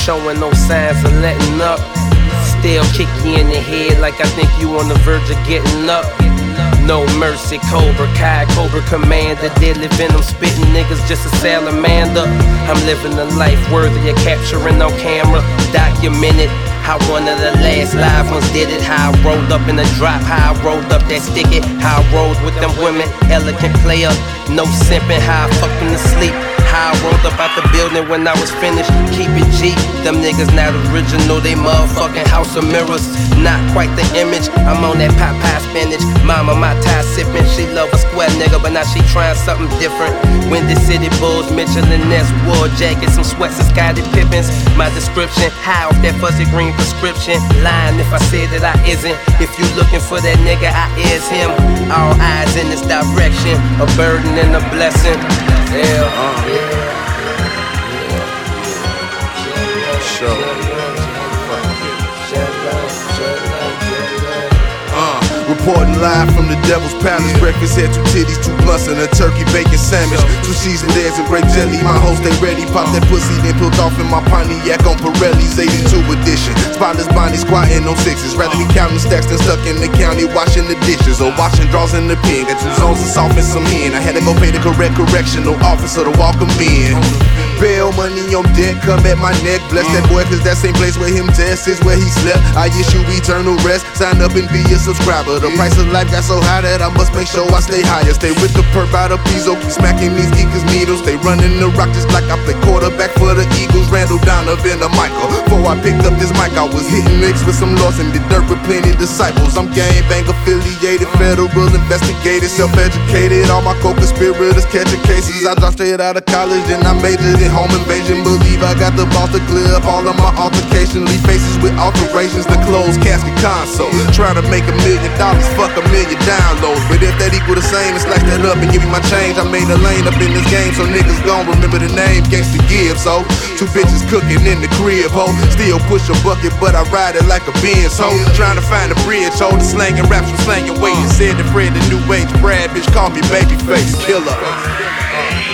showing no signs of letting up. Still kick you in the head like I think you on the verge of getting up. No mercy, Cobra Kai, Cobra Commander, deadly venom, spitting niggas just a salamander. I'm living a life worthy of capturing on camera, documented. How one of the last live ones did it. How I rolled up in the drop, how I rolled up that sticky. How I rolled with them women, elegant player, no simping. How I fucked them to sleep. How I rolled up out the building when I was finished. Keep it G, them niggas not original, they motherfucking house of mirrors. Not quite the image, I'm on that Popeye spinach. Mama, my tie sipping, she love a square nigga, but now she trying something different. Windy City Bulls, Mitchell and Ness, war jackets, some sweats and Scottie Pippins. My description, high off that fuzzy green prescription. Lying if I said that I isn't. If you looking for that nigga, I is him. All eyes in this direction, a burden and a blessing. Reporting live from the Devil's Palace. Breakfast had 2 titties, 2 blunts, and a turkey bacon sandwich. 2 seasoned eggs and grape jelly. My host ain't ready. Pop that pussy, then peeled off in my Pontiac on Pirelli's 82 edition. Spotless Bonnie squatting on 6s. Rather be counting stacks than stuck in the county washing the dishes or washing drawers in the pen. Got 2 zones of soft and some hen. I had to go pay the correctional officer to walk him in. Bail money on deck, come at my neck. Bless that boy, cause that same place where him desk is where he slept. I issue eternal rest. Sign up and be a subscriber. The price of life got so high that I must make sure I stay higher. Stay with the perp out of Pizzo, keep smacking these geekers needles. Stay running the rock just like I play quarterback for the Eagles. Randall Donovan or Michael. Before I picked up this mic, I was hitting licks with some lost and did dirt with plenty disciples. I'm gang bang affiliated, federal investigated, self-educated. All my co-conspirators catching cases. I dropped straight out of college and I majored in home invasion. Believe I got the balls to clear up all of my altercations. Leave faces with alterations, the closed casket console. Trying to make $1 million, fuck 1 million downloads. But if that equal the same, and slice that up and give me my change. I made a lane up in this game, so niggas gon' remember the name Gangsta Gibbs. So 2 bitches cooking in the crib, ho. Still push a bucket, but I ride it like a Benz, ho. Trying to find a bridge, ho. The slanging raps from slanging weight. Said the Fred, the new age Brad, bitch, call me Babyface Killer.